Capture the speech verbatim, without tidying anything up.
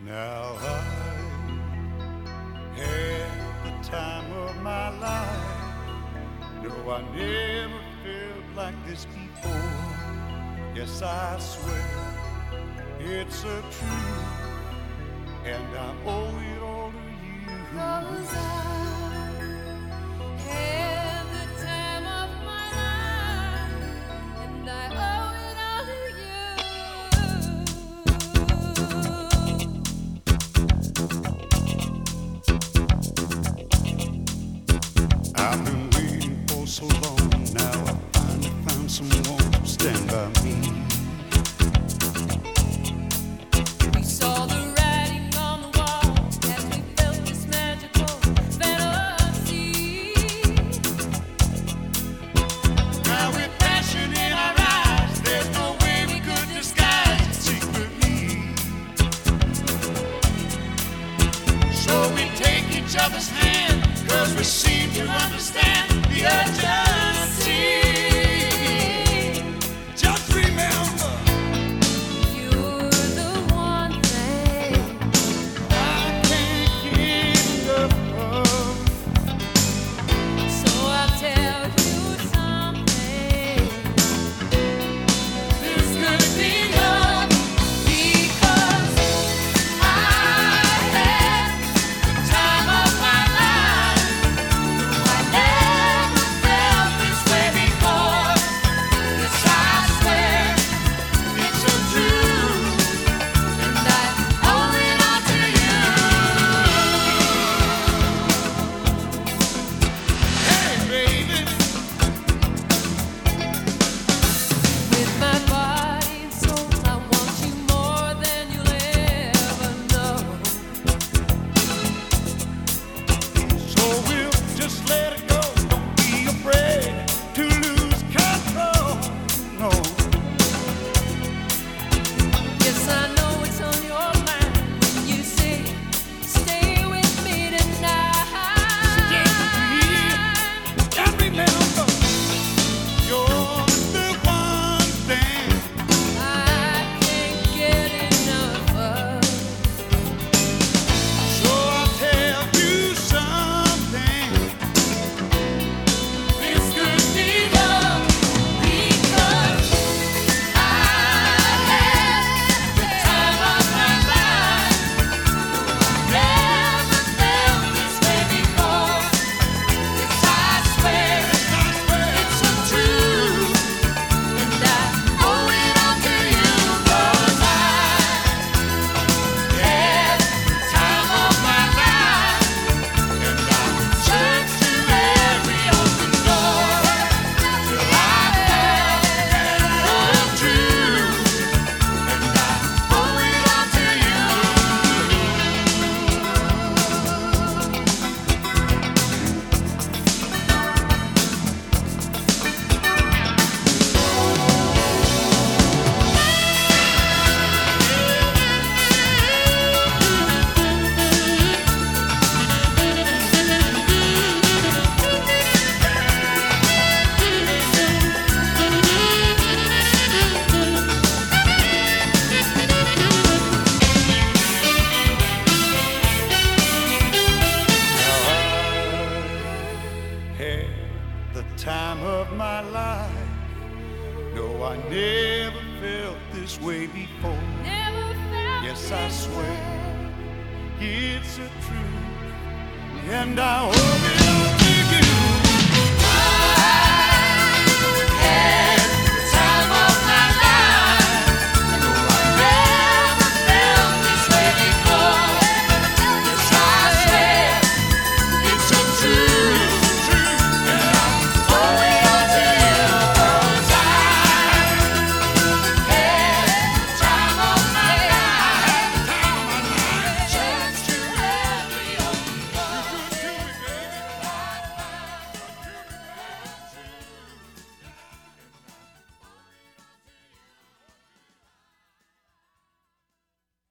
Now I had the time of my life. No, I never felt like this before. Yes, I swear it's a truth, and I owe it all to you. 'Cause I had the time of my life, and I owe it all to you. I've been waiting for so long. Now I finally found someone to stand by me. We saw the writing on the wall as we felt this magical fantasy. Now with passion in our eyes, there's no way we could disguise it secretly. So we take each other's hand, 'cause we seem to understand the urgency. Just remember, You're the one thing I can't get enough of. So I'll tell you something. This could be love, Because I had the time of my life. I never felt this way before. Yes, I swear it's a truth. and I owe it all to you. Hey, baby, With my body and soul, I want you more than you'll ever know. so we'll just let it go. Don't be afraid to lose control. No. Yes, I know it's on your mind when you say, stay with me tonight. And remember, you're the one thing I can't get enough of. so I'll tell you something. This could be love, Because I had the time of my life. Never felt this way before. Yes, I swear I swear. it's a truth, and I owe it all to you. 'Cause I had the time of my life, And I searched to every open door till I found the truth, and I owe it all to you. had the time of my life. No, I never felt this way before. Never felt Yes, I this swear way. it's a truth, and I owe it all